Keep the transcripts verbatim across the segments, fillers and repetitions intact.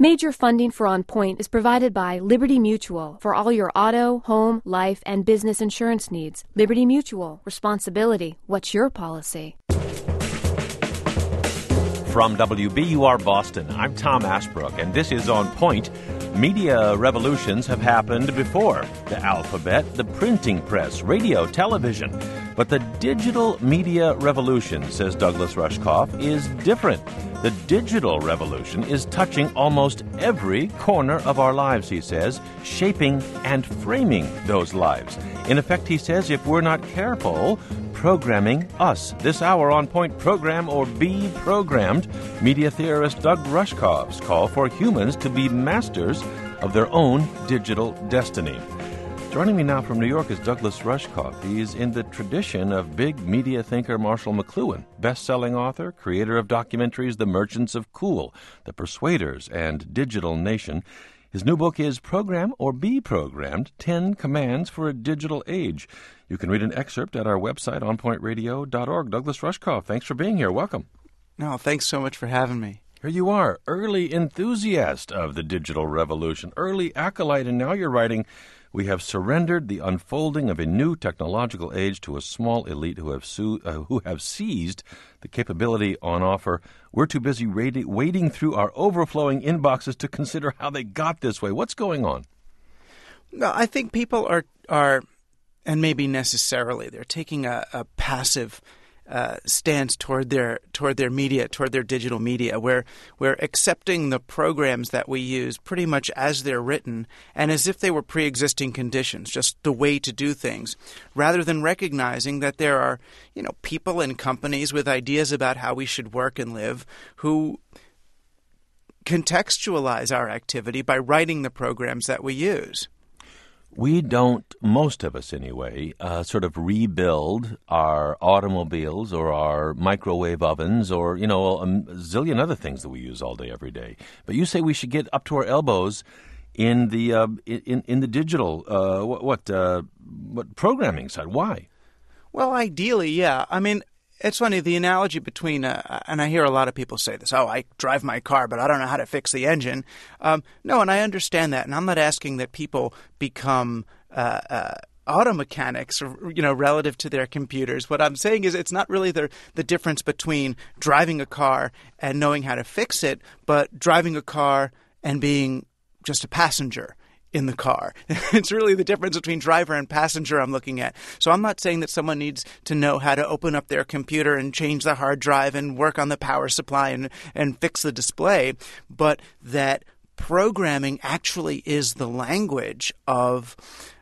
Major funding for On Point is provided by Liberty Mutual for all your auto, home, life, and business insurance needs. Liberty Mutual. Responsibility. What's your policy? From W B U R Boston, I'm Tom Ashbrook, and this is On Point. Media revolutions have happened before. The alphabet, the printing press, radio, television. But the digital media revolution, says Douglas Rushkoff, is different. The digital revolution is touching almost every corner of our lives, he says, shaping and framing those lives. In effect, he says, if we're not careful, programming us. This hour on Point, program or be programmed, media theorist Doug Rushkoff's call for humans to be masters of their own digital destiny. Joining me now from New York is Douglas Rushkoff. He's in the tradition of big media thinker Marshall McLuhan, best-selling author, creator of documentaries The Merchants of Cool, The Persuaders, and Digital Nation. His new book is Program or Be Programmed, ten Commands for a Digital Age. You can read an excerpt at our website, on point radio dot org. Douglas Rushkoff, thanks for being here. Welcome. No, thanks so much for having me. Here you are, early enthusiast of the digital revolution, early acolyte, and now you're writing, we have surrendered the unfolding of a new technological age to a small elite who have su- uh, who have seized the capability on offer. We're too busy radi- wading through our overflowing inboxes to consider how they got this way. What's going on? No, I think people are, are and maybe necessarily, they're taking a, a passive Uh, stance toward their toward their media, toward their digital media, where we're accepting the programs that we use pretty much as they're written and as if they were pre-existing conditions, just the way to do things, rather than recognizing that there are, you know, people and companies with ideas about how we should work and live who contextualize our activity by writing the programs that we use. We don't, most of us anyway, uh, sort of rebuild our automobiles or our microwave ovens or, you know, a zillion other things that we use all day, every day. But you say we should get up to our elbows in the uh, in in the digital uh, what what, uh, what programming side. Why? Well, ideally, yeah. I mean, it's funny, the analogy between, uh, and I hear a lot of people say this, oh, I drive my car, but I don't know how to fix the engine. Um, no, and I understand that, and I'm not asking that people become uh, uh, auto mechanics, you know, relative to their computers. What I'm saying is it's not really the, the difference between driving a car and knowing how to fix it, but driving a car and being just a passenger in the car. It's really the difference between driver and passenger I'm looking at. So I'm not saying that someone needs to know how to open up their computer and change the hard drive and work on the power supply and, and fix the display, but that programming actually is the language of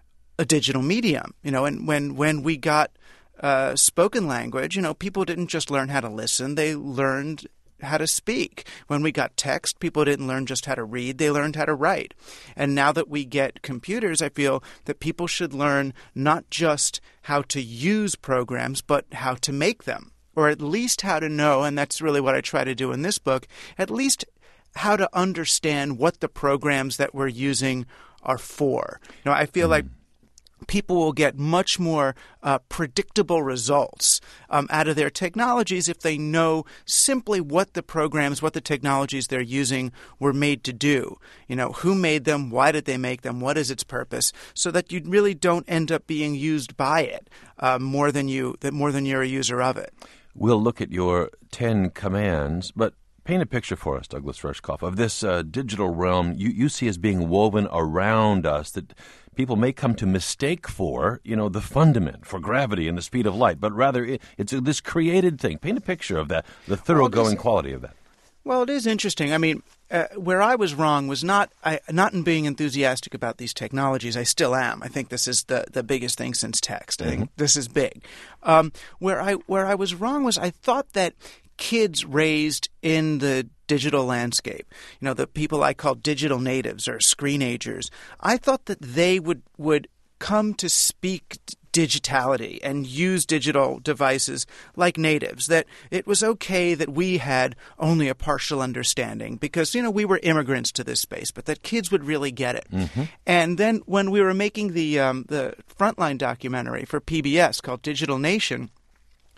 a digital medium. You know, and when, when we got uh, spoken language, you know, people didn't just learn how to listen, they learned how to speak. When we got text, people didn't learn just how to read, they learned how to write. And now that we get computers, I feel that people should learn not just how to use programs, but how to make them, or at least how to know, and that's really what I try to do in this book, at least how to understand what the programs that we're using are for. You know, I feel mm. like people will get much more uh, predictable results um, out of their technologies if they know simply what the programs, what the technologies they're using were made to do. You know, who made them, why did they make them, what is its purpose, so that you really don't end up being used by it uh, more than you, that more than you're a user of it. We'll look at your ten commands, but paint a picture for us, Douglas Rushkoff, of this uh, digital realm you, you see as being woven around us that people may come to mistake for, you know, the fundament for gravity and the speed of light, but rather it, it's a, this created thing. Paint a picture of that, the thoroughgoing well, quality of that. Well, it is interesting. I mean, uh, where I was wrong was not I, not in being enthusiastic about these technologies. I still am. I think this is the, the biggest thing since text. I mm-hmm. think this is big. Um, where I where I was wrong was I thought that kids raised in the digital landscape, you know, the people I call digital natives or screenagers, I thought that they would, would come to speak digitality and use digital devices like natives, that it was okay that we had only a partial understanding because, you know, we were immigrants to this space, but that kids would really get it. Mm-hmm. And then when we were making the um, the Frontline documentary for P B S called Digital Nation,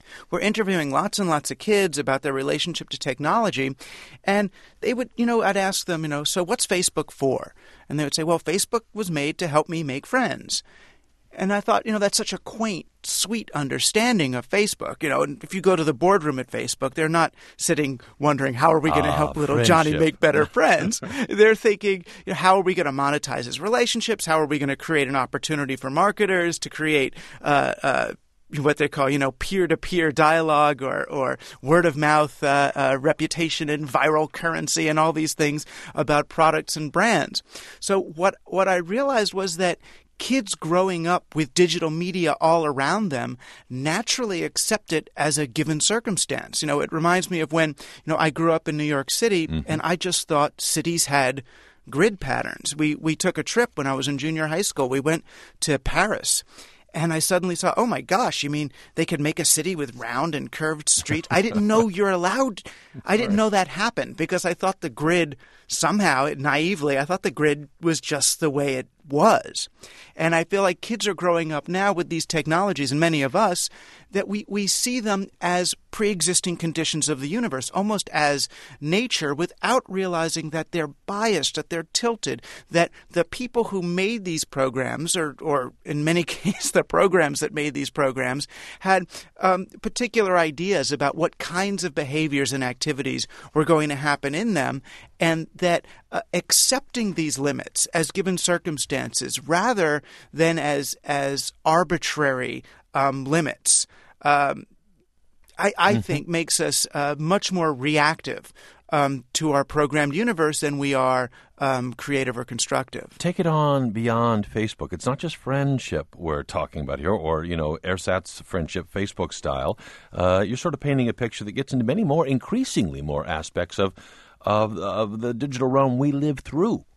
were interviewing lots and lots of kids about their relationship to technology. And they would, you know, I'd ask them, you know, so what's Facebook for? And they would say, well, Facebook was made to help me make friends. And I thought, you know, that's such a quaint, sweet understanding of Facebook. You know, and if you go to the boardroom at Facebook, they're not sitting wondering, how are we going to ah, help little friendship. Johnny make better friends? They're thinking, you know, how are we going to monetize his relationships? How are we going to create an opportunity for marketers to create uh, uh, what they call, you know, peer-to-peer dialogue or, or word-of-mouth uh, uh, reputation and viral currency and all these things about products and brands. So what what I realized was that kids growing up with digital media all around them naturally accept it as a given circumstance. You know, it reminds me of when, you know, I grew up in New York City, mm-hmm. and I just thought cities had grid patterns. We we took a trip when I was in junior high school. We went to Paris. And I suddenly saw, oh, my gosh, you mean they could make a city with round and curved streets? I didn't know you're allowed. I didn't right. know that happened because I thought the grid somehow, naively, I thought the grid was just the way it was. And I feel like kids are growing up now with these technologies, and many of us, that we, we see them as pre-existing conditions of the universe, almost as nature, without realizing that they're biased, that they're tilted, that the people who made these programs, or, or in many cases the programs that made these programs, had um, particular ideas about what kinds of behaviors and activities were going to happen in them, and that uh, accepting these limits as given circumstances rather than as as arbitrary um, limits, um, I, I mm-hmm. think makes us uh, much more reactive um, to our programmed universe than we are um, creative or constructive. Take it on beyond Facebook. It's not just friendship we're talking about here, or, you know, ersatz friendship Facebook style. Uh, you're sort of painting a picture that gets into many more, increasingly more aspects of Of, of the digital realm we live through.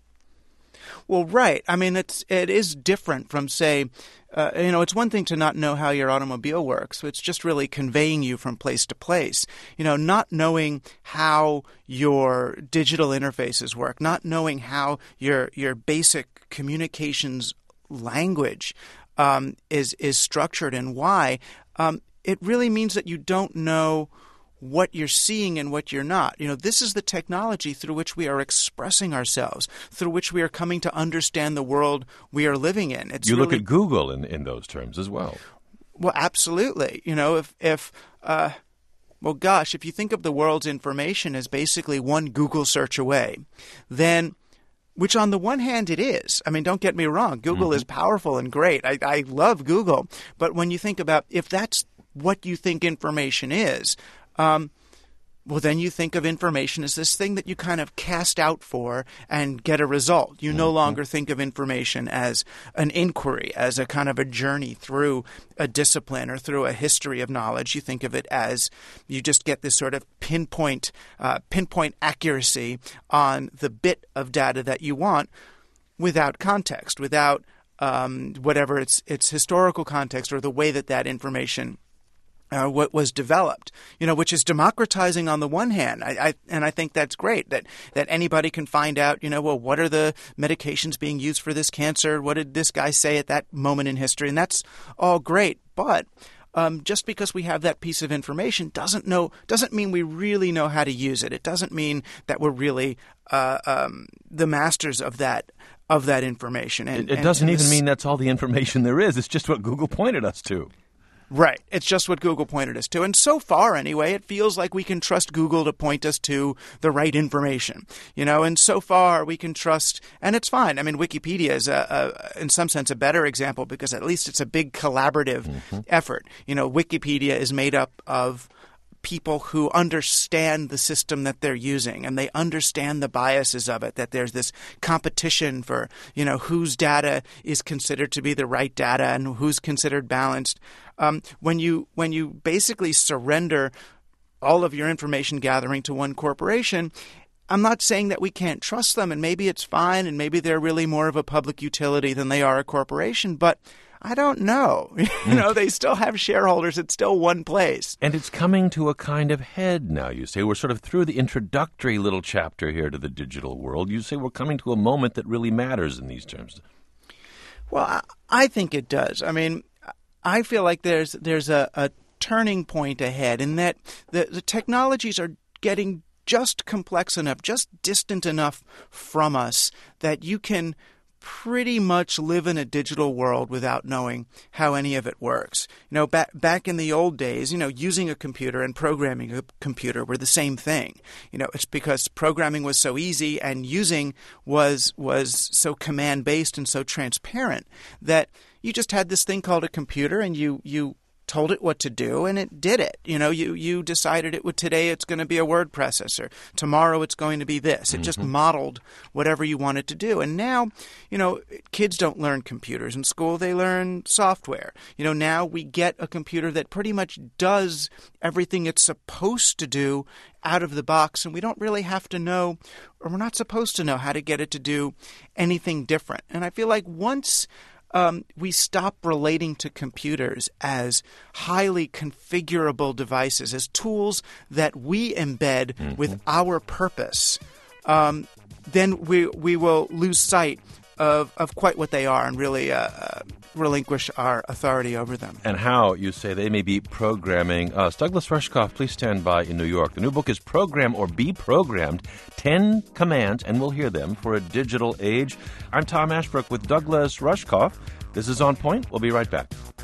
Well, right. I mean, it's it is different from, say, uh, you know, it's one thing to not know how your automobile works. It's just really conveying you from place to place. You know, not knowing how your digital interfaces work, not knowing how your your basic communications language um, is is structured and why. Um, it really means that you don't know what you're seeing and what you're not. You know, this is the technology through which we are expressing ourselves, through which we are coming to understand the world we are living in. It's you really... look at Google in, in those terms as well. Well, absolutely. You know, if, if uh, well, gosh, if you think of the world's information as basically one Google search away, then, which on the one hand it is. I mean, don't get me wrong. Google mm-hmm. is powerful and great. I, I love Google. But when you think about if that's what you think information is, Um, well, then you think of information as this thing that you kind of cast out for and get a result. You no mm-hmm. longer think of information as an inquiry, as a kind of a journey through a discipline or through a history of knowledge. You think of it as you just get this sort of pinpoint, uh, pinpoint accuracy on the bit of data that you want without context, without um, whatever its its historical context or the way that that information Uh, what was developed, you know, which is democratizing on the one hand. I, I and I think that's great that, that anybody can find out, you know, well, what are the medications being used for this cancer? What did this guy say at that moment in history? And that's all great. But um, just because we have that piece of information doesn't know doesn't mean we really know how to use it. It doesn't mean that we're really uh, um, the masters of that of that information. And, it, it and, doesn't and even this... mean that's all the information there is. It's just what Google pointed us to. Right. It's just what Google pointed us to. And so far, anyway, it feels like we can trust Google to point us to the right information. You know, and so far we can trust, and it's fine. I mean, Wikipedia is, a, a, in some sense, a better example because at least it's a big collaborative mm-hmm. effort. You know, Wikipedia is made up of people who understand the system that they're using and they understand the biases of it, that there's this competition for, you know, whose data is considered to be the right data and who's considered balanced. Um, when you when you basically surrender all of your information gathering to one corporation, I'm not saying that we can't trust them, and maybe it's fine, and maybe they're really more of a public utility than they are a corporation, but I don't know. You know, they still have shareholders. It's still one place. And it's coming to a kind of head now, you say. We're sort of through the introductory little chapter here to the digital world. You say we're coming to a moment that really matters in these terms. Well, I, I think it does. I mean, I feel like there's there's a, a turning point ahead in that the, the technologies are getting just complex enough, just distant enough from us that you can pretty much live in a digital world without knowing how any of it works. You know, back back in the old days, you know, using a computer and programming a computer were the same thing. You know, it's because programming was so easy and using was was so command-based and so transparent that you just had this thing called a computer and you you told it what to do, and it did it. You know, you, you decided it would today it's going to be a word processor. Tomorrow it's going to be this. It mm-hmm. just modeled whatever you wanted to do. And now, you know, kids don't learn computers in school. They learn software. You know, now we get a computer that pretty much does everything it's supposed to do out of the box, and we don't really have to know, or we're not supposed to know how to get it to do anything different. And I feel like once Um, we stop relating to computers as highly configurable devices, as tools that we embed mm-hmm. with our purpose, um, then we we will lose sight of, of quite what they are and really uh, uh, relinquish our authority over them. And how, you say, they may be programming us. Douglas Rushkoff, please stand by in New York. The new book is Program or Be Programmed, ten Commands, and we'll hear them, for a digital age. I'm Tom Ashbrook with Douglas Rushkoff. This is On Point. We'll be right back.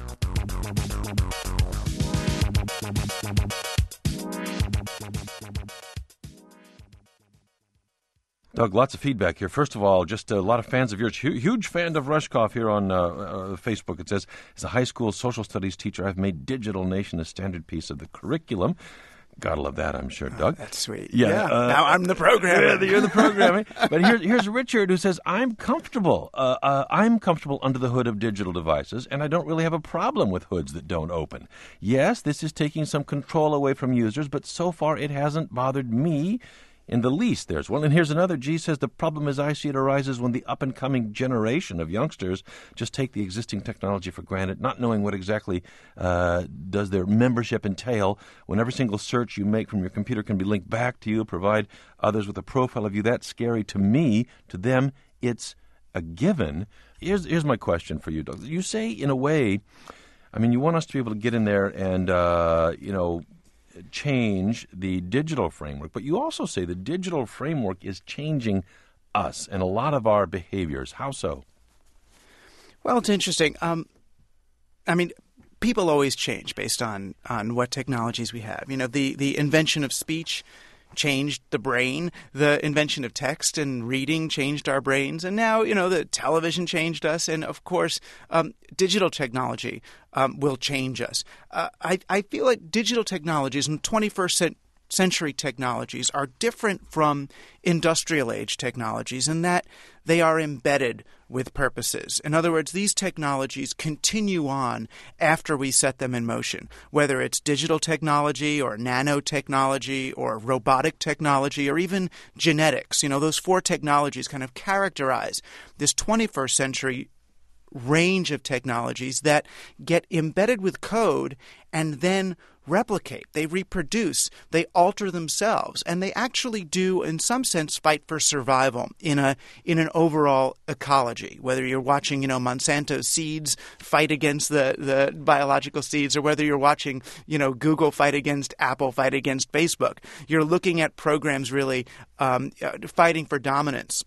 Doug, lots of feedback here. First of all, just a lot of fans of yours. Huge fan of Rushkoff here on uh, uh, Facebook. It says, as a high school social studies teacher, I've made Digital Nation a standard piece of the curriculum. Gotta love that, I'm sure, Doug. Oh, that's sweet. Yeah. yeah. Uh, now I'm the programmer. You're the programmer. But here, here's Richard, who says, I'm comfortable. Uh, uh, I'm comfortable under the hood of digital devices, and I don't really have a problem with hoods that don't open. Yes, this is taking some control away from users, but so far it hasn't bothered me in the least. There's one. And here's another. G says, the problem as I see it arises when the up-and-coming generation of youngsters just take the existing technology for granted, not knowing what exactly uh, does their membership entail. When every single search you make from your computer can be linked back to you, provide others with a profile of you, that's scary to me. To them, it's a given. Here's, here's my question for you, Doug. You say, in a way, I mean, you want us to be able to get in there and, uh, you know, change the digital framework, but you also say the digital framework is changing us and a lot of our behaviors. How so? Well, it's interesting. Um, I mean, people always change based on, on what technologies we have. You know, the, the invention of speech changed the brain. The invention of text and reading changed our brains. And now, you know, the television changed us. And, of course, um, digital technology um, will change us. Uh, I, I feel like digital technologies and twenty-first century technologies are different from industrial age technologies in that they are embedded with purposes. In other words, these technologies continue on after we set them in motion, whether it's digital technology or nanotechnology or robotic technology or even genetics. You know, those four technologies kind of characterize this twenty-first century range of technologies that get embedded with code and then replicate, they reproduce, they alter themselves, and they actually do, in some sense, fight for survival in a in an overall ecology. Whether you're watching, you know, Monsanto seeds fight against the, the biological seeds, or whether you're watching, you know, Google fight against Apple, fight against Facebook, you're looking at programs really um, fighting for dominance.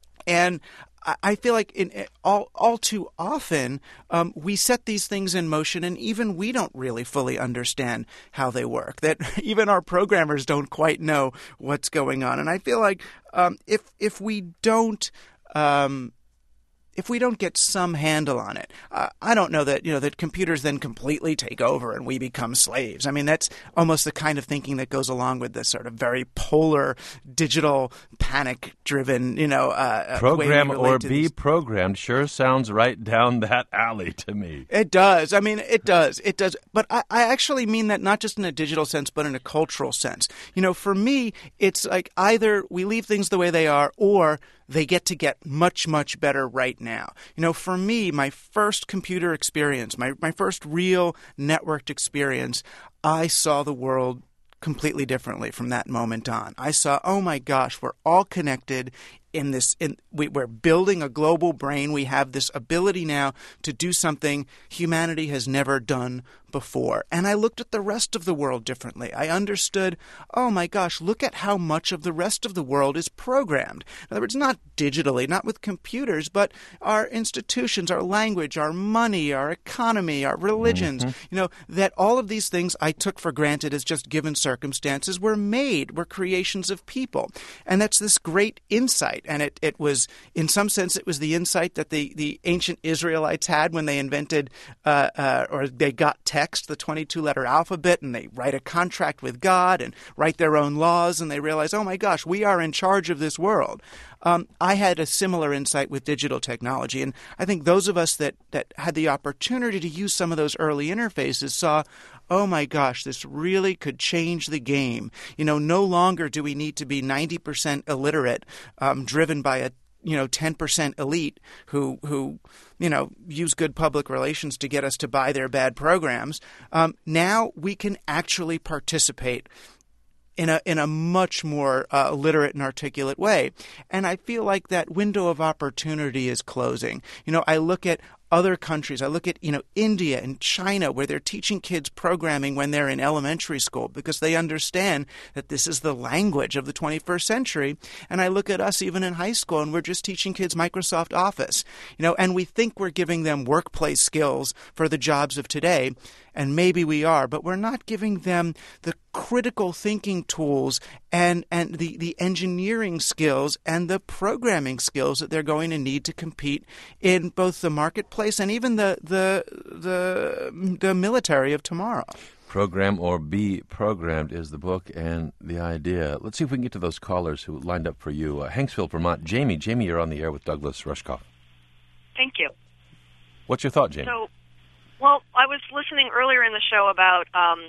And I feel like in, all all too often um, we set these things in motion, and even we don't really fully understand how they work. That even our programmers don't quite know what's going on. And I feel like um, if if we don't um, if we don't get some handle on it, uh, I don't know that you know that computers then completely take over and we become slaves. I mean, that's almost the kind of thinking that goes along with this sort of very polar, digital, panic-driven, you know, uh, program way or be this. Programmed sure sounds right down that alley to me. It does. I mean, it does. It does. But I, I actually mean that not just in a digital sense, but in a cultural sense. You know, for me, it's like either we leave things the way they are, or they get to get much, much better right now. You know, for me, my first computer experience, my, my first real networked experience, I saw the world completely differently from that moment on. I saw, oh my gosh, we're all connected in this, in, we, we're building a global brain. We have this ability now to do something humanity has never done before. And I looked at the rest of the world differently. I understood, oh my gosh, look at how much of the rest of the world is programmed. In other words, not digitally, not with computers, but our institutions, our language, our money, our economy, our religions, mm-hmm. you know, that all of these things I took for granted as just given circumstances were made, were creations of people. And that's this great insight. And it, it was, in some sense, it was the insight that the, the ancient Israelites had when they invented uh, uh, or they got text, the twenty-two letter alphabet, and they write a contract with God and write their own laws, and they realize, oh my gosh, we are in charge of this world. Um, I had a similar insight with digital technology, and I think those of us that, that had the opportunity to use some of those early interfaces saw, oh my gosh, this really could change the game. You know, no longer do we need to be ninety percent illiterate, um, driven by a you know, ten percent elite who, who, you know, use good public relations to get us to buy their bad programs. Um, now we can actually participate in a in a much more uh, literate and articulate way. And I feel like that window of opportunity is closing. You know, I look at other countries. I look at, you know, India and China, where they're teaching kids programming when they're in elementary school because they understand that this is the language of the twenty-first century. And I look at us even in high school, and we're just teaching kids Microsoft Office, you know, and we think we're giving them workplace skills for the jobs of today. And maybe we are, but we're not giving them the critical thinking tools and, and the, the engineering skills and the programming skills that they're going to need to compete in both the marketplace and even the the the, the military of tomorrow. Program or Be Programmed is the book and the idea. Let's see if we can get to those callers who lined up for you. Uh, Hanksville, Vermont. Jamie. Jamie, you're on the air with Douglas Rushkoff. Thank you. What's your thought, Jamie? So, well, I was listening earlier in the show about um,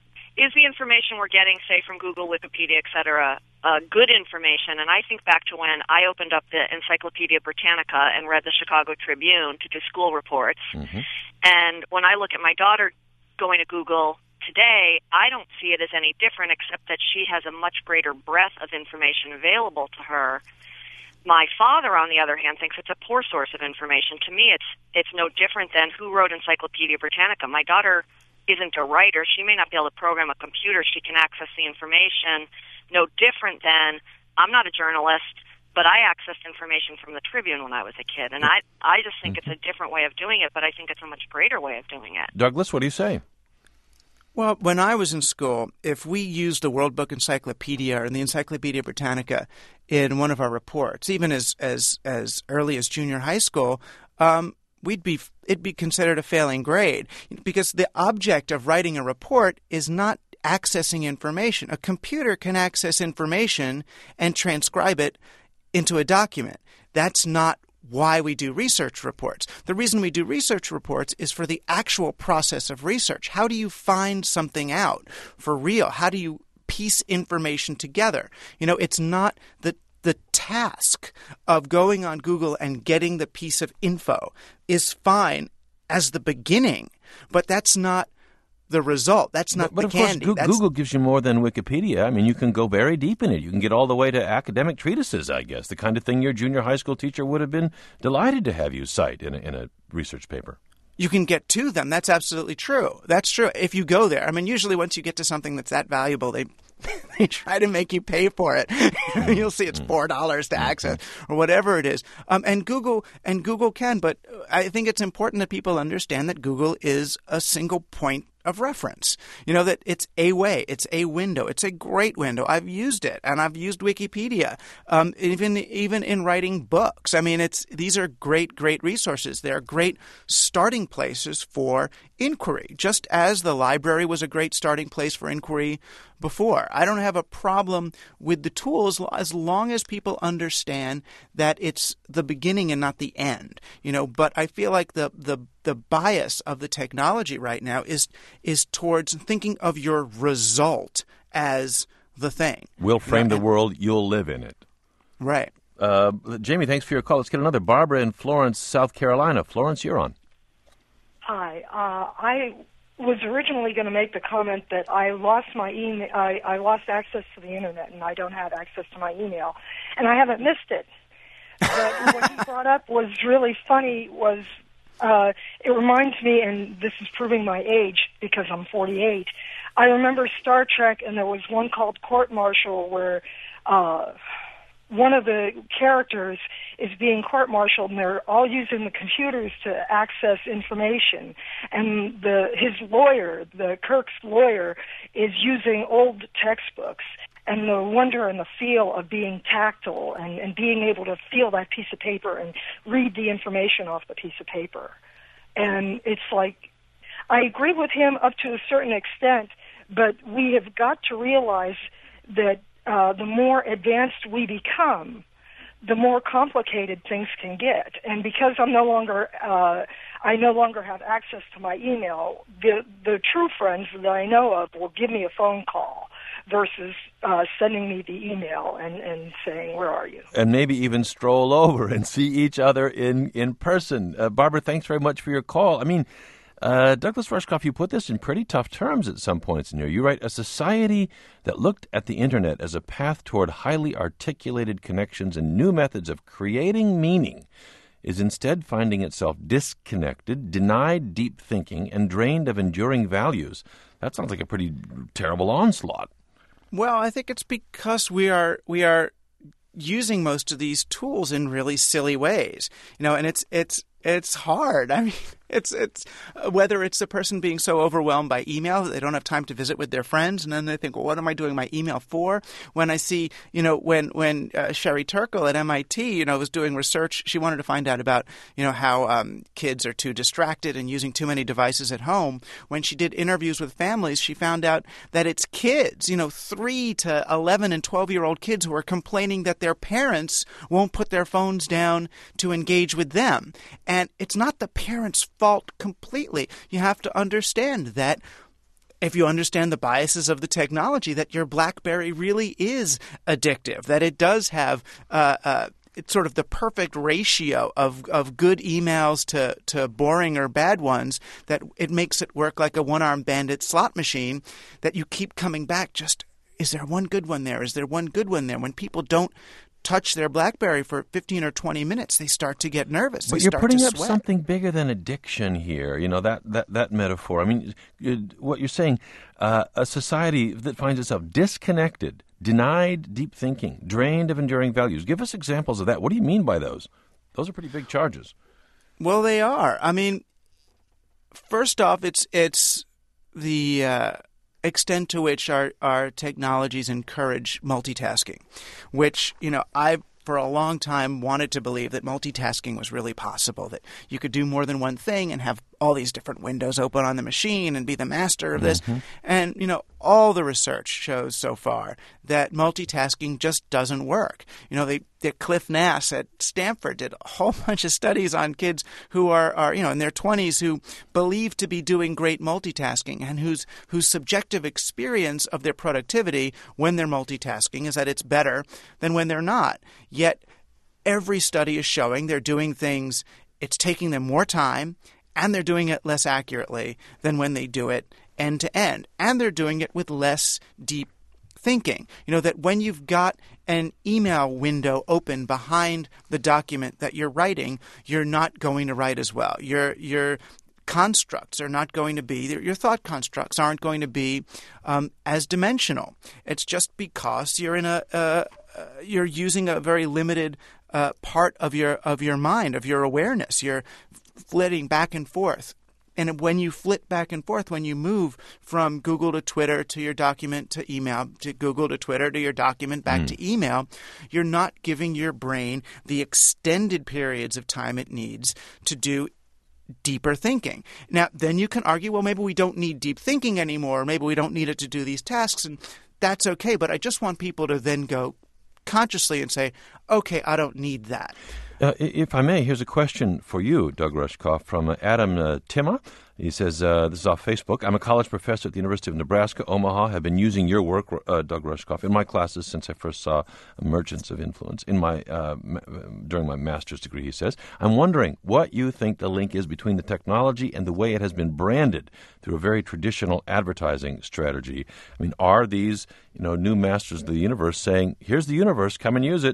is the information we're getting, say, from Google, Wikipedia, et cetera, uh, good information? And I think back to when I opened up the Encyclopedia Britannica and read the Chicago Tribune to do school reports. Mm-hmm. And when I look at my daughter going to Google today, I don't see it as any different, except that she has a much greater breadth of information available to her. My father, on the other hand, thinks it's a poor source of information. To me, it's it's no different than who wrote Encyclopedia Britannica. My daughter isn't a writer. She may not be able to program a computer. She can access the information. No different than, I'm not a journalist, but I accessed information from the Tribune when I was a kid. And I, I just think it's a different way of doing it, but I think it's a much greater way of doing it. Douglas, what do you say? Well, when I was in school, if we used the World Book Encyclopedia or the Encyclopedia Britannica in one of our reports, even as as, as early as junior high school, um, we'd be it'd be considered a failing grade because the object of writing a report is not accessing information. A computer can access information and transcribe it into a document. That's not why we do research reports. The reason we do research reports is for the actual process of research. How do you find something out for real? How do you piece information together? You know, it's not the the task of going on Google and getting the piece of info is fine as the beginning, but that's not the result. That's not but, the but candy. But of course, Google gives you more than Wikipedia. I mean, you can go very deep in it. You can get all the way to academic treatises, I guess, the kind of thing your junior high school teacher would have been delighted to have you cite in a, in a research paper. You can get to them. That's absolutely true. That's true. If you go there. I mean, usually once you get to something that's that valuable, they they try to make you pay for it. You'll see it's four dollars to access or whatever it is. Um, and Google and Google can, but I think it's important that people understand that Google is a single point of reference. You know, that it's a way, it's a window, it's a great window. I've used it, and I've used Wikipedia, um, even even in writing books. I mean, it's these are great, great resources. They're great starting places for inquiry, just as the library was a great starting place for inquiry before. I don't have a problem with the tools as long as people understand that it's the beginning and not the end. You know, but I feel like the the the bias of the technology right now is is towards thinking of your result as the thing. We'll frame you know, the world, you'll live in it. Right. Uh, Jamie, thanks for your call. Let's get another. Barbara in Florence, South Carolina. Florence, you're on. Hi. Uh, I was originally going to make the comment that I lost my email. I, I lost access to the internet, and I don't have access to my email, and I haven't missed it. But what he brought up was really funny. Was uh, it reminds me, and this is proving my age because I'm forty-eight. I remember Star Trek, and there was one called Court Martial where uh, one of the characters is being court-martialed, and they're all using the computers to access information. And the his lawyer, the Kirk's lawyer, is using old textbooks. And the wonder and the feel of being tactile and, and being able to feel that piece of paper and read the information off the piece of paper. And it's like, I agree with him up to a certain extent, but we have got to realize that uh, the more advanced we become, the more complicated things can get. And because I'm no longer, uh, I no longer have access to my email, the, the true friends that I know of will give me a phone call versus uh, sending me the email and, and saying, where are you? And maybe even stroll over and see each other in, in person. Uh, Barbara, thanks very much for your call. I mean, uh, Douglas Rushkoff, you put this in pretty tough terms at some points in here. You write, a society that looked at the Internet as a path toward highly articulated connections and new methods of creating meaning is instead finding itself disconnected, denied deep thinking, and drained of enduring values. That sounds like a pretty terrible onslaught. Well, I think it's because we are we are using most of these tools in really silly ways, you know, and it's it's it's hard. I mean, it's it's whether it's the person being so overwhelmed by email that they don't have time to visit with their friends, and then they think, well, what am I doing my email for? When I see, you know, when when uh, Sherry Turkle at M I T, you know, was doing research, she wanted to find out about, you know, how um, kids are too distracted and using too many devices at home. When she did interviews with families, she found out that it's kids, you know, three to eleven and twelve year old kids who are complaining that their parents won't put their phones down to engage with them. And it's not the parents' fault completely. You have to understand that if you understand the biases of the technology, that your BlackBerry really is addictive, that it does have uh, uh, it's sort of the perfect ratio of, of good emails to, to boring or bad ones, that it makes it work like a one-armed bandit slot machine, that you keep coming back. Just, is there one good one there? Is there one good one there? When people don't touch their BlackBerry for fifteen or twenty minutes, they start to get nervous. But they you're start putting to up sweat. something bigger than addiction here, you know, that, that, that metaphor. I mean, what you're saying, uh, a society that finds itself disconnected, denied deep thinking, drained of enduring values. Give us examples of that. What do you mean by those? Those are pretty big charges. Well, they are. I mean, first off, it's it's the uh, extent to which our, our technologies encourage multitasking, which, you know, I for a long time wanted to believe that multitasking was really possible, that you could do more than one thing and have all these different windows open on the machine and be the master of this. Mm-hmm. And, you know, all the research shows so far that multitasking just doesn't work. You know, they, they Cliff Nass at Stanford did a whole bunch of studies on kids who are, are, you know, in their twenties who believe to be doing great multitasking and whose whose subjective experience of their productivity when they're multitasking is that it's better than when they're not. Yet every study is showing they're doing things, it's taking them more time, and they're doing it less accurately than when they do it end to end. And they're doing it with less deep thinking. You know, that when you've got an email window open behind the document that you're writing, you're not going to write as well. Your your constructs are not going to be, your thought constructs aren't going to be um, as dimensional. It's just because you're in a, uh, uh, you're using a very limited uh, part of your of your mind, of your awareness. You're flitting back and forth. And when you flit back and forth, when you move from Google to Twitter to your document to email, to Google to Twitter to your document back mm. to email, you're not giving your brain the extended periods of time it needs to do deeper thinking. Now, then you can argue, well, maybe we don't need deep thinking anymore. Maybe we don't need it to do these tasks, and that's okay. But I just want people to then go consciously and say, okay, I don't need that. Uh, if I may, here's a question for you, Doug Rushkoff, from uh, Adam uh, Timma. He says, uh, this is off Facebook. I'm a college professor at the University of Nebraska, Omaha. Have been using your work, uh, Doug Rushkoff, in my classes since I first saw Emergence of Influence in my uh, ma- during my master's degree, he says. I'm wondering what you think the link is between the technology and the way it has been branded through a very traditional advertising strategy. I mean, are these, you know, new masters of the universe saying, here's the universe, come and use it, and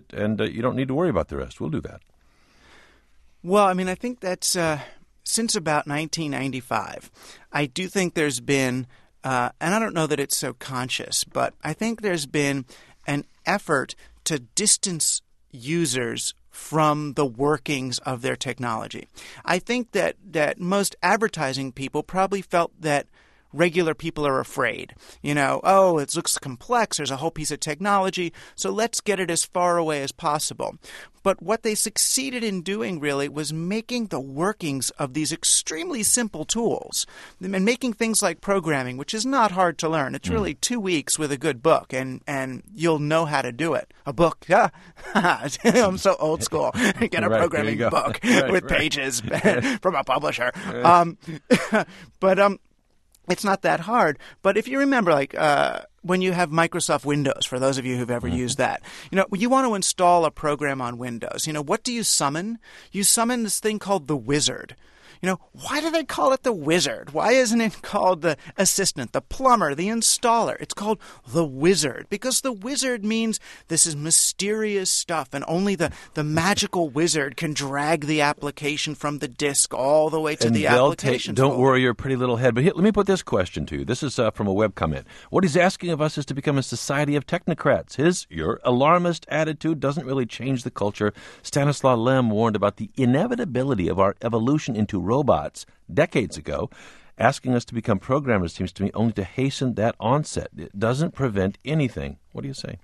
uh, you don't need to worry about the rest. We'll do that. Well, I mean, I think that's uh, since about nineteen ninety-five. I do think there's been, uh, and I don't know that it's so conscious, but I think there's been an effort to distance users from the workings of their technology. I think that, that most advertising people probably felt that regular people are afraid. You know, oh, it looks complex. There's a whole piece of technology, so let's get it as far away as possible. But what they succeeded in doing, really, was making the workings of these extremely simple tools and making things like programming, which is not hard to learn. It's really two weeks with a good book, and, and you'll know how to do it. A book, yeah. I'm so old school. Get a right, programming book right, with right. pages from a publisher. Um, but um. It's not that hard. But if you remember, like, uh, when you have Microsoft Windows, for those of you who've ever mm-hmm. used that, you know, you want to install a program on Windows. You know, what do you summon? You summon this thing called the wizard. You know, why do they call it the wizard? Why isn't it called the assistant, the plumber, the installer? It's called the wizard because the wizard means this is mysterious stuff and only the, the magical wizard can drag the application from the disk all the way to and the they'll application. Take, don't folder. worry your pretty little head. But here, let me put this question to you. This is uh, from a web comment. What he's asking of us is to become a society of technocrats. His, your alarmist attitude doesn't really change the culture. Stanislaw Lem warned about the inevitability of our evolution into robots decades ago. Asking us to become programmers seems to me only to hasten that onset. It doesn't prevent anything. What do you say?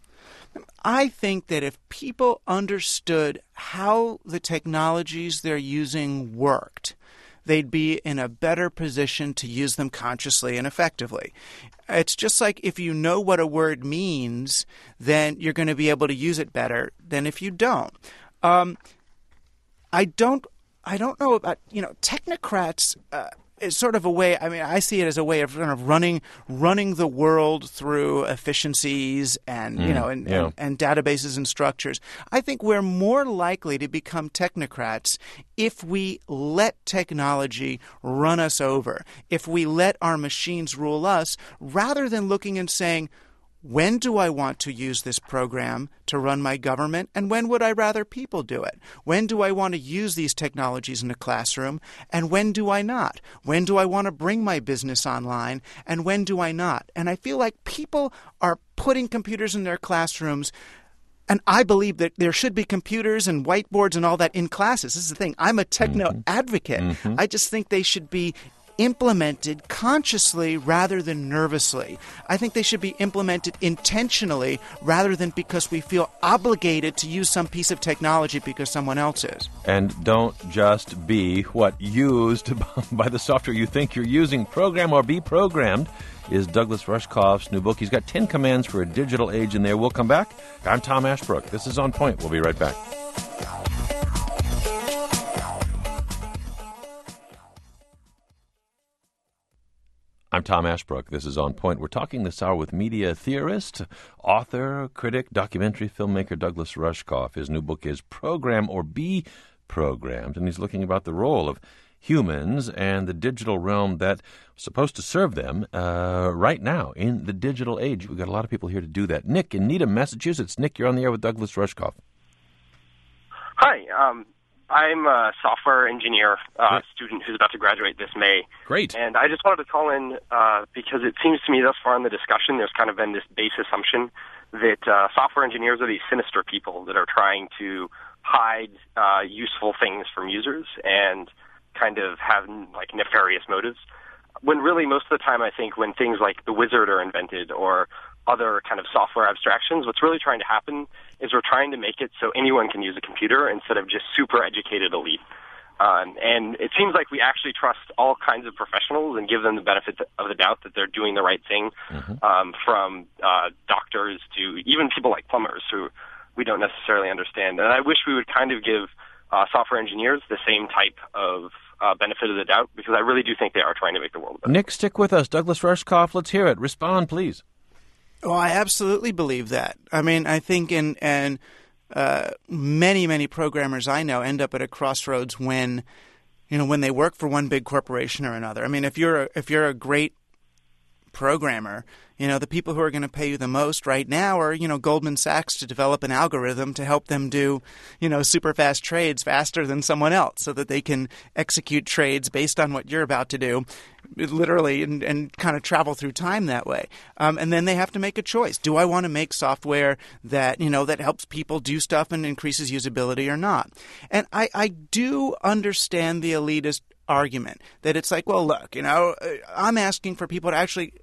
I think that if people understood how the technologies they're using worked, they'd be in a better position to use them consciously and effectively. It's just like if you know what a word means, then you're going to be able to use it better than if you don't. Um, I don't I don't know about, you know, technocrats uh, is sort of a way, I mean, I see it as a way of kind of running running the world through efficiencies and, mm, you know, and, yeah. and, and databases and structures. I think we're more likely to become technocrats if we let technology run us over, if we let our machines rule us, rather than looking and saying, when do I want to use this program to run my government, and when would I rather people do it? When do I want to use these technologies in a classroom, and when do I not? When do I want to bring my business online, and when do I not? And I feel like people are putting computers in their classrooms, and I believe that there should be computers and whiteboards and all that in classes. This is the thing. I'm a techno mm-hmm. advocate. Mm-hmm. I just think they should be implemented consciously rather than nervously. I think they should be implemented intentionally rather than because we feel obligated to use some piece of technology because someone else is. And don't just be what used by the software you think you're using. Program or be programmed is Douglas Rushkoff's new book. He's got ten commands for a digital age in there. We'll come back. I'm Tom Ashbrook. This is On Point. We'll be right back. I'm Tom Ashbrook. This is On Point. We're talking this hour with media theorist, author, critic, documentary filmmaker Douglas Rushkoff. His new book is Program or Be Programmed, and he's looking about the role of humans and the digital realm that's supposed to serve them uh, right now in the digital age. We've got a lot of people here to do that. Nick in Needham, Massachusetts. Nick, you're on the air with Douglas Rushkoff. Hi. Um, I'm a software engineer uh, student who's about to graduate this May. Great. And I just wanted to call in uh, because it seems to me thus far in the discussion there's kind of been this base assumption that uh, software engineers are these sinister people that are trying to hide uh, useful things from users and kind of have like nefarious motives. When really most of the time I think when things like the wizard are invented or other kind of software abstractions, what's really trying to happen is we're trying to make it so anyone can use a computer instead of just super educated elite. Um, and it seems like we actually trust all kinds of professionals and give them the benefit of the doubt that they're doing the right thing, mm-hmm. um, from uh, doctors to even people like plumbers who we don't necessarily understand. And I wish we would kind of give uh, software engineers the same type of uh, benefit of the doubt, because I really do think they are trying to make the world better. Nick, stick with us. Douglas Rushkoff, let's hear it. Respond, please. Oh, I absolutely believe that. I mean, I think in and uh, many, many programmers I know end up at a crossroads when, you know, when they work for one big corporation or another. I mean, if you're a, if you're a great programmer. You know, the people who are going to pay you the most right now are, you know, Goldman Sachs to develop an algorithm to help them do, you know, super fast trades faster than someone else so that they can execute trades based on what you're about to do, literally, and, and kind of travel through time that way. Um, and then they have to make a choice. Do I want to make software that, you know, that helps people do stuff and increases usability or not? And I, I do understand the elitist argument that it's like, well, look, you know, I'm asking for people to actually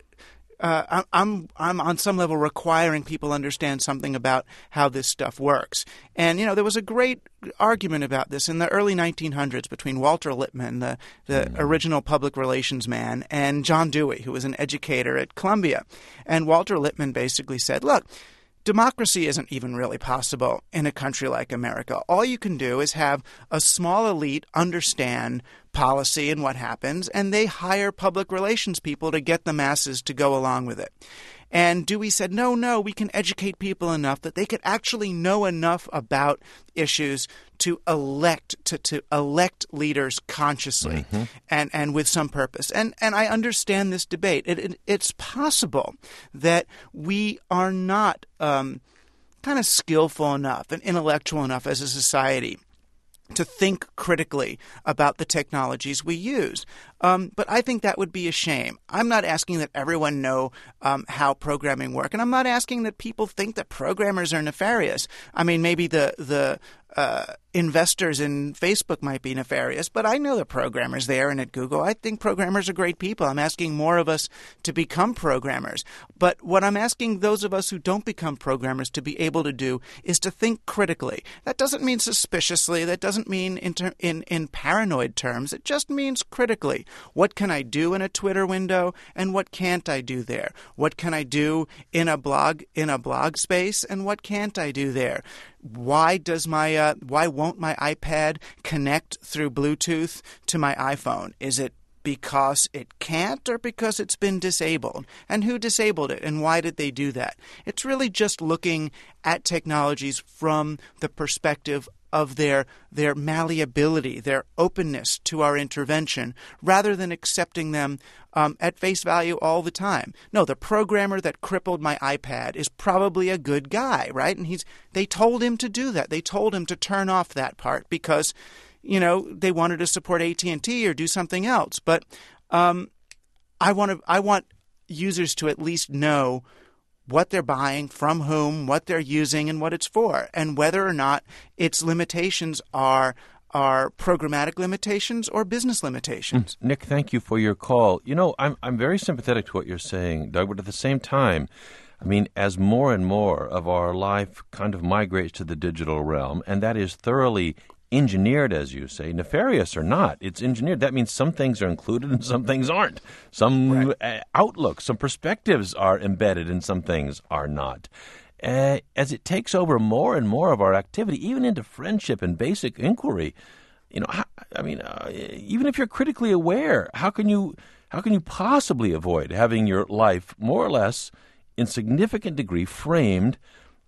Uh, I'm I'm on some level requiring people understand something about how this stuff works. And, you know, there was a great argument about this in the early nineteen hundreds between Walter Lippmann, the, the mm. original public relations man, and John Dewey, who was an educator at Columbia. And Walter Lippmann basically said, look, democracy isn't even really possible in a country like America. All you can do is have a small elite understand policy and what happens, and they hire public relations people to get the masses to go along with it. And Dewey said, no, no, we can educate people enough that they could actually know enough about issues to elect to, to elect leaders consciously mm-hmm. and, and with some purpose. And and I understand this debate. It, it, it's possible that we are not um, kind of skillful enough and intellectual enough as a society to think critically about the technologies we use. Um, but I think that would be a shame. I'm not asking that everyone know um, how programming works, and I'm not asking that people think that programmers are nefarious. I mean, maybe the the uh, investors in Facebook might be nefarious, but I know the programmers there and at Google. I think programmers are great people. I'm asking more of us to become programmers. But what I'm asking those of us who don't become programmers to be able to do is to think critically. That doesn't mean suspiciously. That doesn't mean in, ter- in, in paranoid terms. It just means critically. What can I do in a Twitter window, and what can't I do there? What can I do in a blog in a blog space, and what can't I do there? Why does my uh, why won't my iPad connect through Bluetooth to my iPhone? Is it because it can't, or because it's been disabled? And who disabled it, and why did they do that? It's really just looking at technologies from the perspective of their their malleability, their openness to our intervention, rather than accepting them um, at face value all the time. No, the programmer that crippled my iPad is probably a good guy, right? And he's they told him to do that. They told him to turn off that part because, you know, they wanted to support A T and T or do something else. But um, I want to I want users to at least know what they're buying, from whom, what they're using, and what it's for, and whether or not its limitations are are programmatic limitations or business limitations. Mm. Nick, thank you for your call. You know, I'm I'm very sympathetic to what you're saying, Doug, but at the same time, I mean, as more and more of our life kind of migrates to the digital realm, and that is thoroughly engineered, as you say, nefarious or not, it's engineered. That means some things are included and some things aren't. Some right. uh, outlooks, some perspectives are embedded and some things are not. Uh, as it takes over more and more of our activity, even into friendship and basic inquiry, you know, how, I mean, uh, even if you're critically aware, how can you how can you possibly avoid having your life more or less in significant degree framed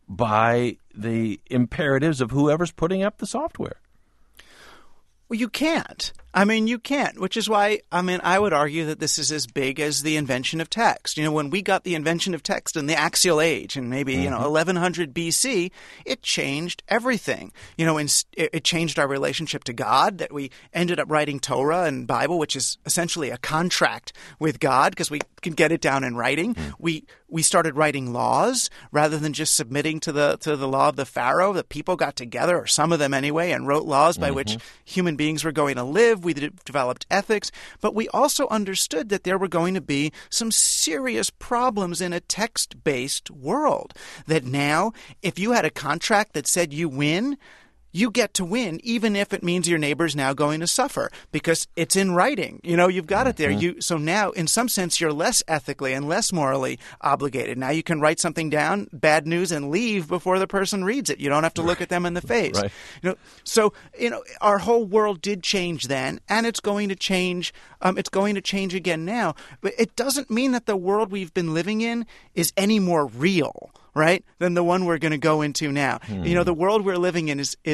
by the imperatives of whoever's putting up the software? Well, you can't. I mean, you can't, which is why, I mean, I would argue that this is as big as the invention of text. You know, when we got the invention of text in the axial age in maybe, mm-hmm. you know, eleven hundred B C, it changed everything. You know, in, it changed our relationship to God, that we ended up writing Torah and Bible, which is essentially a contract with God because we can get it down in writing. Mm-hmm. We we started writing laws rather than just submitting to the to the law of the Pharaoh. The people got together, or some of them anyway, and wrote laws by mm-hmm. which human beings were going to live. We developed ethics, but we also understood that there were going to be some serious problems in a text-based world. That now, if you had a contract that said you win, you get to win, even if it means your neighbor's now going to suffer because it's in writing. You know, you've got it there. You so now, in some sense, you're less ethically and less morally obligated. Now you can write something down, bad news, and leave before the person reads it. You don't have to look at them in the face. Right. You know, so you know, our whole world did change then, and it's going to change. Um, it's going to change again now. But it doesn't mean that the world we've been living in is any more real, right, than the one we're going to go into now. Hmm. You know, the world we're living in is is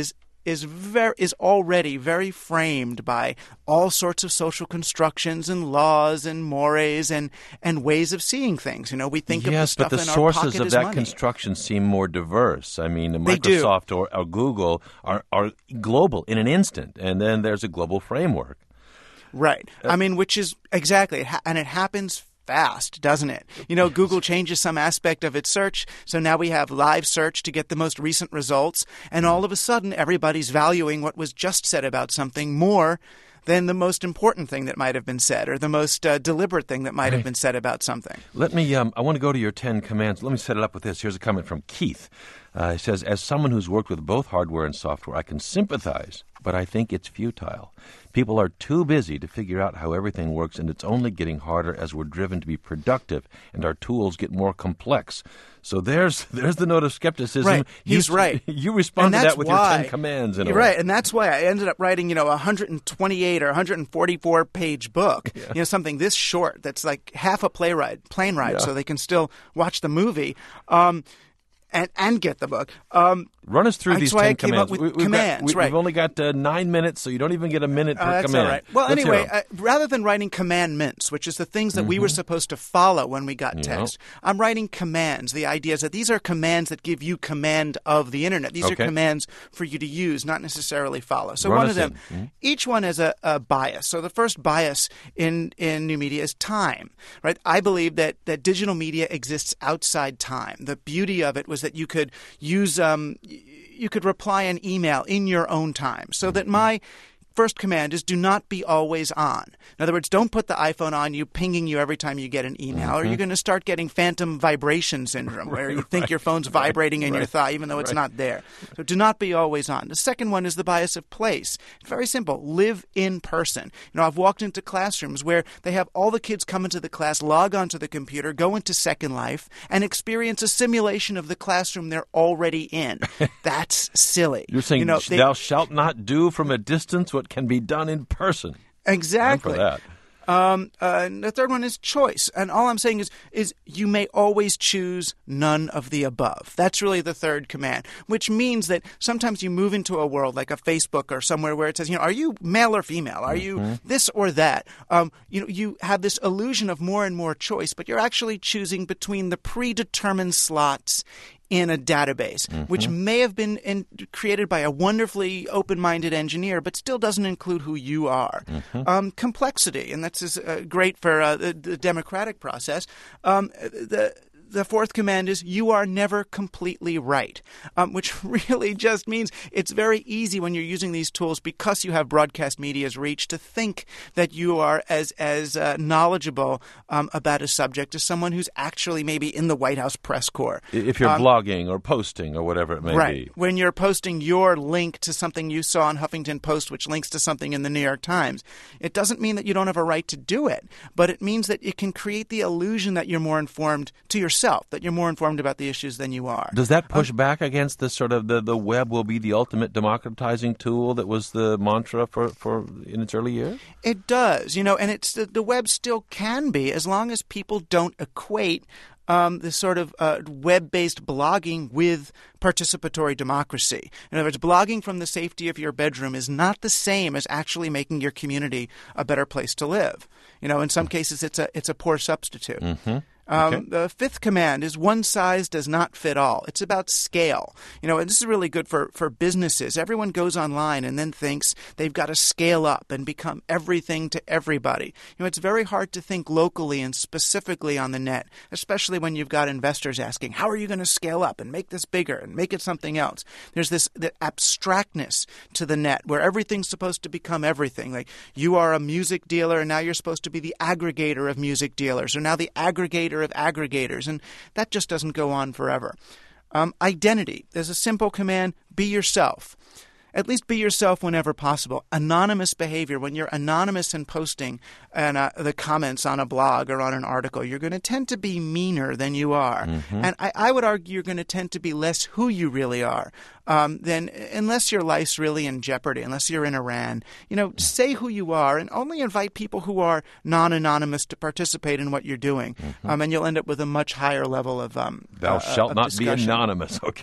is very is already very framed by all sorts of social constructions and laws and mores and, and ways of seeing things. You know, we think yes, of the stuff but the in our sources pocket of as that money. construction seem more diverse. I mean, They do. Microsoft or, or Google are, are global in an instant, and then there's a global framework. Right. Uh, I mean, which is exactly, it ha- and it happens fast, doesn't it? You know, Google changes some aspect of its search, so now we have live search to get the most recent results, and all of a sudden everybody's valuing what was just said about something more than the most important thing that might have been said or the most uh, deliberate thing that might have been said about something. Let me, um, I want to go to your ten commands. Let me set it up with this. Here's a comment from Keith. Uh, he says, as someone who's worked with both hardware and software, I can sympathize, but I think it's futile. People are too busy to figure out how everything works, and it's only getting harder as we're driven to be productive and our tools get more complex. So there's there's the note of skepticism. Right. He's you, right. You respond And to that's that with why, your ten commands. In a You're way. right, and that's why I ended up writing, you know, a one hundred twenty-eight or one hundred forty-four page book. Yeah. You know, something this short that's like half a play ride, plane ride, Yeah. so they can still watch the movie. Um, and and get the book. Um, Run us through that's these why ten I came commands. up with We- we've commands, got, we, right. We've only got uh, nine minutes, so you don't even get a minute per Uh, that's command. all right. Well, Let's hear anyway, 'em. uh, rather than writing commandments, which is the things that we were supposed to follow when we got Yeah. text, I'm writing commands. The idea is that these are commands that give you command of the Internet. These Okay. are commands for you to use, not necessarily follow. So Run one us of them, in. Mhm. each one has a, a bias. So the first bias in, in new media is time, right? I believe that, that digital media exists outside time. The beauty of it was that you could use um, you could reply an email in your own time, so that my first command is do not be always on. In other words, don't put the iPhone on you, pinging you every time you get an email, or you're going to start getting phantom vibration syndrome, where you think your phone's vibrating in your thigh, even though it's not there. So do not be always on. The second one is the bias of place. It's very simple. Live in person. You know, I've walked into classrooms where they have all the kids come into the class, log onto the computer, go into Second Life, and experience a simulation of the classroom they're already in. That's silly. You're saying you know, they, thou shalt not do from a distance what can be done in person. Exactly. I'm for that. Um, uh, and the third one is choice. And all I'm saying is, is you may always choose none of the above. That's really the third command, which means that sometimes you move into a world like a Facebook or somewhere where it says, you know, are you male or female? Are you Mm-hmm. this or that? Um, you know, you have this illusion of more and more choice, but you're actually choosing between the predetermined slots in a database, Mm-hmm. which may have been in, created by a wonderfully open-minded engineer, but still doesn't include who you are. Mm-hmm. Um, complexity, and that's uh, great for uh, the, the democratic process. Um, the The fourth command is you are never completely right, um, which really just means it's very easy when you're using these tools, because you have broadcast media's reach, to think that you are as as uh, knowledgeable um, about a subject as someone who's actually maybe in the White House press corps. If you're Um, blogging or posting or whatever it may Right. be. When you're posting your link to something you saw in Huffington Post, which links to something in the New York Times, it doesn't mean that you don't have a right to do it, but it means that it can create the illusion that you're more informed to yourself, that you're more informed about the issues than you are. Does that push back against this sort of the, the web will be the ultimate democratizing tool that was the mantra for, for in its early years? It does, you know, and it's the, the web still can be, as long as people don't equate um, this sort of uh, web-based blogging with participatory democracy. In other words, blogging from the safety of your bedroom is not the same as actually making your community a better place to live. You know, in some cases, it's a it's a poor substitute. Mm-hmm. Um, Okay. The fifth command is one size does not fit all. It's about scale. You know, and this is really good for, for businesses. Everyone goes online and then thinks they've got to scale up and become everything to everybody. You know, it's very hard to think locally and specifically on the net, especially when you've got investors asking, how are you going to scale up and make this bigger and make it something else? There's this the abstractness to the net where everything's supposed to become everything. Like, you are a music dealer and now you're supposed to be the aggregator of music dealers, or now the aggregator of aggregators, and that just doesn't go on forever. Um, identity. There's a simple command: be yourself. At least be yourself whenever possible. Anonymous behavior. When you're anonymous and posting and uh, the comments on a blog or on an article, you're going to tend to be meaner than you are. Mm-hmm. And I, I would argue you're going to tend to be less who you really are. Um, then, unless your life's really in jeopardy, unless you're in Iran, you know, say who you are and only invite people who are non-anonymous to participate in what you're doing. Mm-hmm. Um, and you'll end up with a much higher level of um, Thou uh, shalt of not discussion. be anonymous, okay?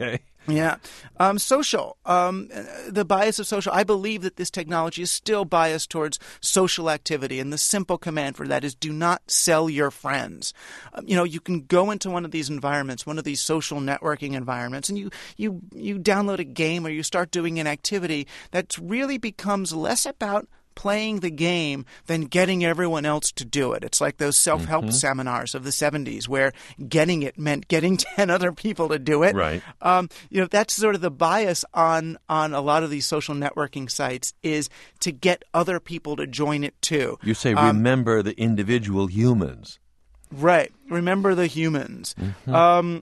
Yeah. Um, social, um, the bias of social. I believe that this technology is still biased towards social activity. And the simple command for that is do not sell your friends. Um, you know, you can go into one of these environments, one of these social networking environments, and you, you, you download a game or you start doing an activity that really becomes less about playing the game than getting everyone else to do it. It's like those self-help mm-hmm. seminars of the seventies where getting it meant getting ten other people to do it. Right. Um, you know, that's sort of the bias on, on a lot of these social networking sites is to get other people to join it too. You say um, remember the individual humans. Right. Remember the humans. Mm-hmm. Um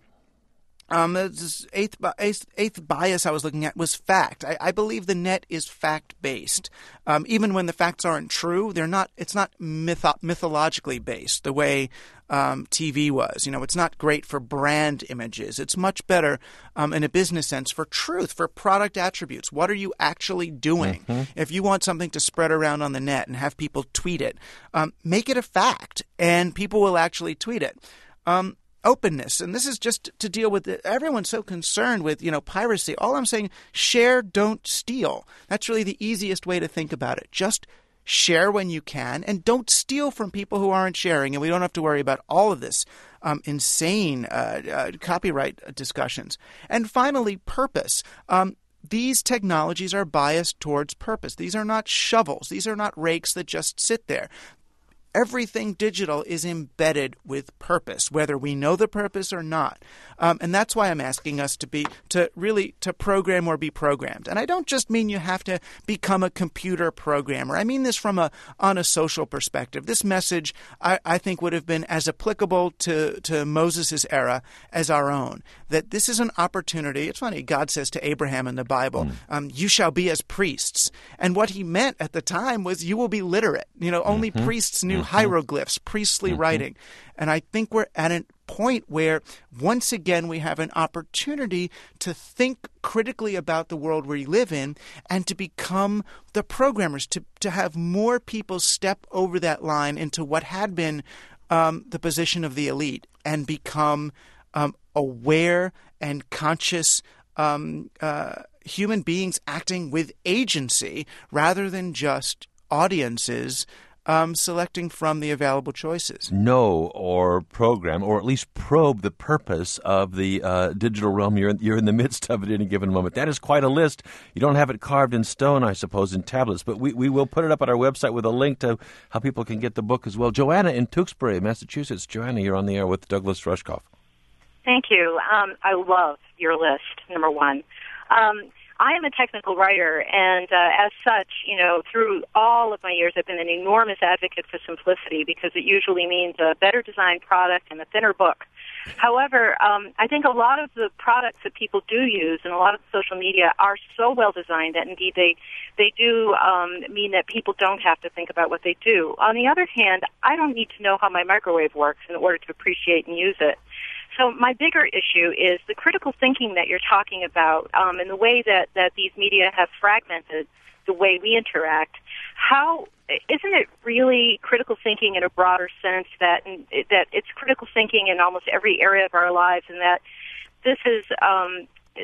Um, this eighth, eighth, eighth bias I was looking at was fact. I, I believe the net is fact-based. Um, even when the facts aren't true, they're not. It's not mytho- mythologically based the way um, T V was. You know, it's not great for brand images. It's much better um, in a business sense for truth, for product attributes. What are you actually doing? Mm-hmm. If you want something to spread around on the net and have people tweet it, um, make it a fact, and people will actually tweet it. Um, Openness, and this is just to deal with it. Everyone's so concerned with, you know, piracy. All I'm saying, share, don't steal. That's really the easiest way to think about it. Just share when you can, and don't steal from people who aren't sharing. And we don't have to worry about all of this um, insane uh, uh, copyright discussions. And finally, purpose. Um, These technologies are biased towards purpose. These are not shovels. These are not rakes that just sit there. Everything digital is embedded with purpose, whether we know the purpose or not. Um, and that's why I'm asking us to be to really to program or be programmed. And I don't just mean you have to become a computer programmer. I mean this from a on a social perspective. This message, I, I think, would have been as applicable to, to Moses' era as our own. That this is an opportunity. It's funny, God says to Abraham in the Bible, mm. um, you shall be as priests. And what he meant at the time was you will be literate. You know, only mm-hmm. priests knew hieroglyphs, priestly mm-hmm. writing. And I think we're at a point where, once again, we have an opportunity to think critically about the world we live in and to become the programmers, to, to have more people step over that line into what had been um, the position of the elite and become um, aware and conscious um, uh, human beings acting with agency rather than just audiences Um, selecting from the available choices. Know or program, or at least probe the purpose of the uh, digital realm you're in, you're in the midst of at any given moment. That is quite a list. You don't have it carved in stone, I suppose, in tablets, but we, we will put it up on our website with a link to how people can get the book as well. Joanna in Tewksbury, Massachusetts. Joanna, you're on the air with Douglas Rushkoff. Thank you. Um, I love your list, number one. Um, I am a technical writer, and uh, as such, you know, through all of my years, I've been an enormous advocate for simplicity because it usually means a better designed product and a thinner book. However, um, I think a lot of the products that people do use and a lot of social media are so well designed that indeed they they do um, mean that people don't have to think about what they do. On the other hand, I don't need to know how my microwave works in order to appreciate and use it. So my bigger issue is the critical thinking that you're talking about um, and the way that, that these media have fragmented the way we interact. How isn't it really critical thinking in a broader sense that that it's critical thinking in almost every area of our lives, and that this is um,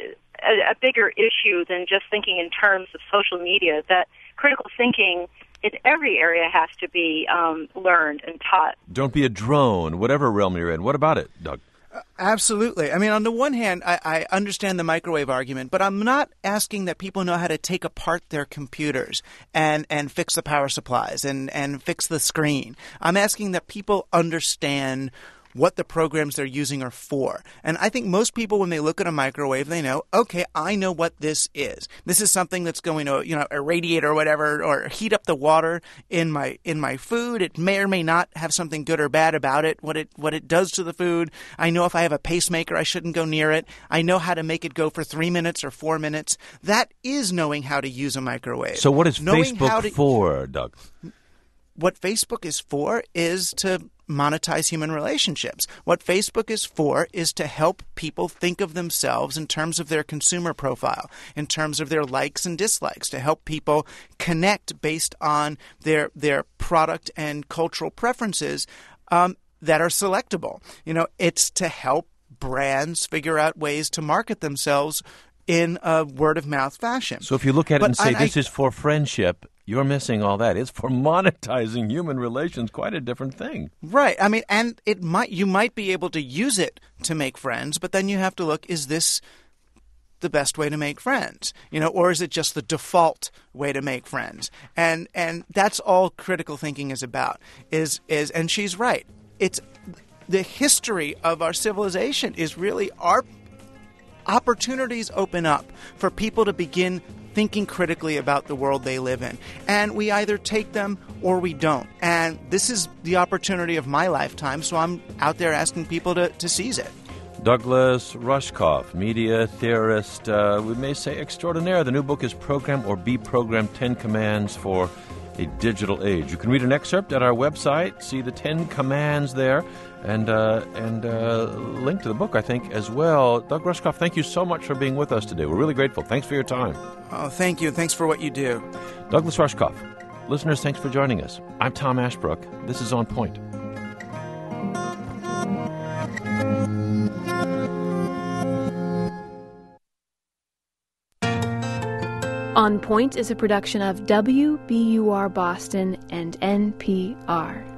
a, a bigger issue than just thinking in terms of social media, that critical thinking in every area has to be um, learned and taught. Don't be a drone, whatever realm you're in. What about it, Doug? Uh, absolutely. I mean, on the one hand, I, I understand the microwave argument, but I'm not asking that people know how to take apart their computers and, and fix the power supplies and, and fix the screen. I'm asking that people understand what the programs they're using are for. And I think most people, when they look at a microwave, they know, okay, I know what this is. This is something that's going to, you know, irradiate or whatever, or heat up the water in my in my food. It may or may not have something good or bad about it, what it what it does to the food. I know if I have a pacemaker, I shouldn't go near it. I know how to make it go for three minutes or four minutes. That is knowing how to use a microwave. So what is knowing Facebook to, for, Doug? What Facebook is for is to monetize human relationships. What Facebook is for is to help people think of themselves in terms of their consumer profile, in terms of their likes and dislikes, to help people connect based on their their product and cultural preferences um, that are selectable. You know, it's to help brands figure out ways to market themselves in a word-of-mouth fashion. So if you look at it But and say I- this is for friendship, you're missing all that. It's for monetizing human relations, quite a different thing. Right. I mean, and it might you might be able to use it to make friends, but then you have to look, is this the best way to make friends? You know, or is it just the default way to make friends? And and that's all critical thinking is about. Is is and she's right. It's the history of our civilization is really our opportunities open up for people to begin thinking critically about the world they live in. And we either take them or we don't. And this is the opportunity of my lifetime, so I'm out there asking people to, to seize it. Douglas Rushkoff, media theorist, uh, we may say extraordinaire. The new book is Program or Be Programmed, ten Commands for a Digital Age. You can read an excerpt at our website, see the ten commands there, and uh, and uh, link to the book, I think, as well. Doug Rushkoff, thank you so much for being with us today. We're really grateful. Thanks for your time. Oh, thank you. Thanks for what you do. Douglas Rushkoff. Listeners, thanks for joining us. I'm Tom Ashbrook. This is On Point. On Point is a production of W B U R Boston and N P R.